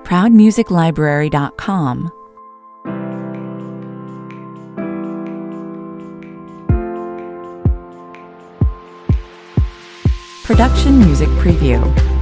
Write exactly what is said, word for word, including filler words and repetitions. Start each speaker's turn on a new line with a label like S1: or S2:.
S1: proud music library dot com. Production Music Preview.